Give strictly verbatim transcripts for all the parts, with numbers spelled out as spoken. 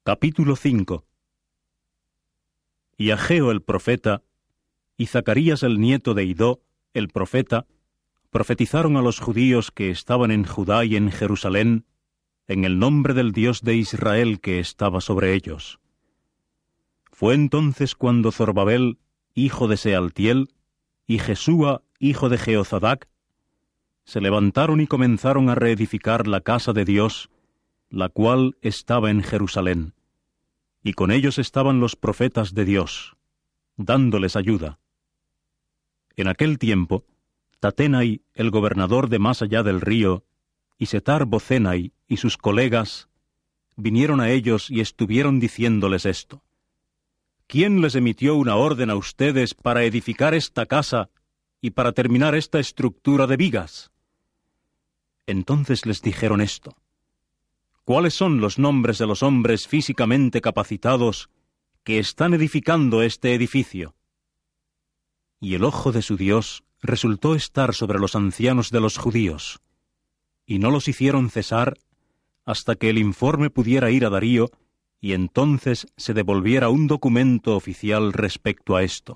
Capítulo cinco. Y Ageo el profeta, y Zacarías el nieto de Idó, el profeta, profetizaron a los judíos que estaban en Judá y en Jerusalén, en el nombre del Dios de Israel que estaba sobre ellos. Fue entonces cuando Zorobabel, hijo de Sealtiel, y Jesúa, hijo de Jeozadac, se levantaron y comenzaron a reedificar la casa de Dios, la cual estaba en Jerusalén, y con ellos estaban los profetas de Dios, dándoles ayuda. En aquel tiempo, Tatenai, el gobernador de más allá del río, y Setar-Bozenai y sus colegas, vinieron a ellos y estuvieron diciéndoles esto: ¿Quién les emitió una orden a ustedes para edificar esta casa y para terminar esta estructura de vigas? Entonces les dijeron esto: ¿Cuáles son los nombres de los hombres físicamente capacitados que están edificando este edificio? Y el ojo de su Dios resultó estar sobre los ancianos de los judíos, y no los hicieron cesar hasta que el informe pudiera ir a Darío, y entonces se devolviera un documento oficial respecto a esto.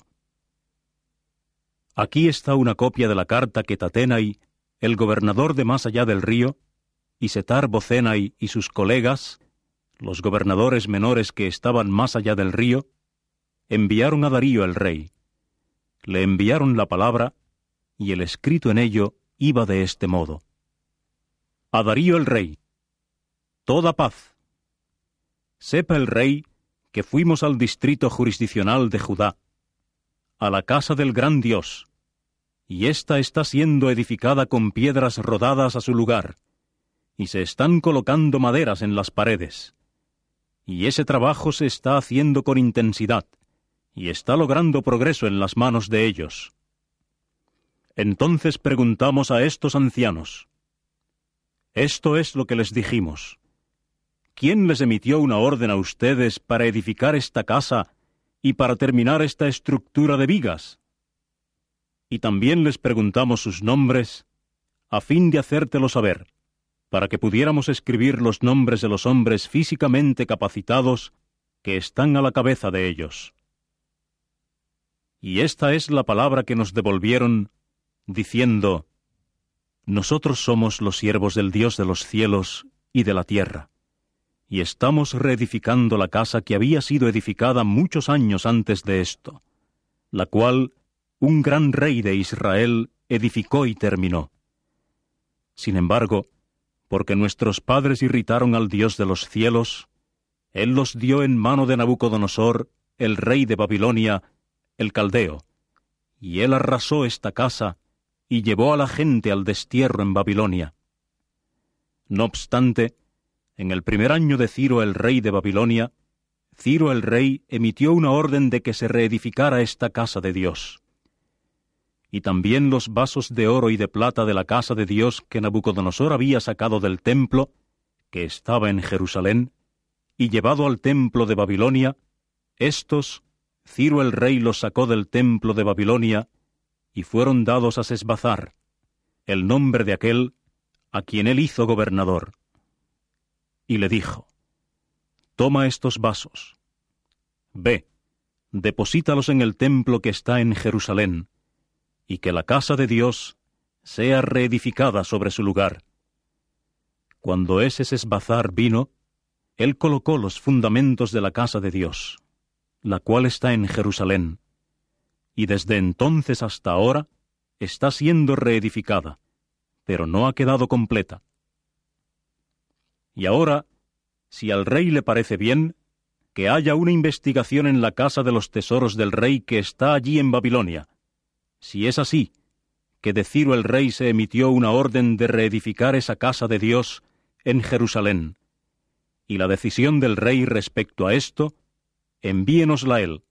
Aquí está una copia de la carta que Tatenai, el gobernador de más allá del río, y Setar-Bozenai y sus colegas, los gobernadores menores que estaban más allá del río, enviaron a Darío el rey. Le enviaron la palabra, y el escrito en ello iba de este modo: A Darío el rey, toda paz. Sepa el rey que fuimos al distrito jurisdiccional de Judá, a la casa del gran Dios, y ésta está siendo edificada con piedras rodadas a su lugar, y se están colocando maderas en las paredes. Y ese trabajo se está haciendo con intensidad, y está logrando progreso en las manos de ellos. Entonces preguntamos a estos ancianos: Esto es lo que les dijimos: ¿Quién les emitió una orden a ustedes para edificar esta casa y para terminar esta estructura de vigas? Y también les preguntamos sus nombres, a fin de hacértelo saber, para que pudiéramos escribir los nombres de los hombres físicamente capacitados que están a la cabeza de ellos. Y esta es la palabra que nos devolvieron, diciendo: Nosotros somos los siervos del Dios de los cielos y de la tierra, y estamos reedificando la casa que había sido edificada muchos años antes de esto, la cual un gran rey de Israel edificó y terminó. Sin embargo, porque nuestros padres irritaron al Dios de los cielos, Él los dio en mano de Nabucodonosor, el rey de Babilonia, el caldeo, y él arrasó esta casa y llevó a la gente al destierro en Babilonia. No obstante, en el primer año de Ciro el rey de Babilonia, Ciro el rey emitió una orden de que se reedificara esta casa de Dios. Y también los vasos de oro y de plata de la casa de Dios que Nabucodonosor había sacado del templo, que estaba en Jerusalén, y llevado al templo de Babilonia, estos, Ciro el rey los sacó del templo de Babilonia, y fueron dados a Sesbazzar, el nombre de aquel a quien él hizo gobernador. Y le dijo: Toma estos vasos, ve, deposítalos en el templo que está en Jerusalén, y que la casa de Dios sea reedificada sobre su lugar. Cuando ese Sesbazzar vino, él colocó los fundamentos de la casa de Dios, la cual está en Jerusalén, y desde entonces hasta ahora está siendo reedificada, pero no ha quedado completa. Y ahora, si al rey le parece bien, que haya una investigación en la casa de los tesoros del rey que está allí en Babilonia. Si es así, que de Ciro el rey se emitió una orden de reedificar esa casa de Dios en Jerusalén, y la decisión del rey respecto a esto, envíenosla él,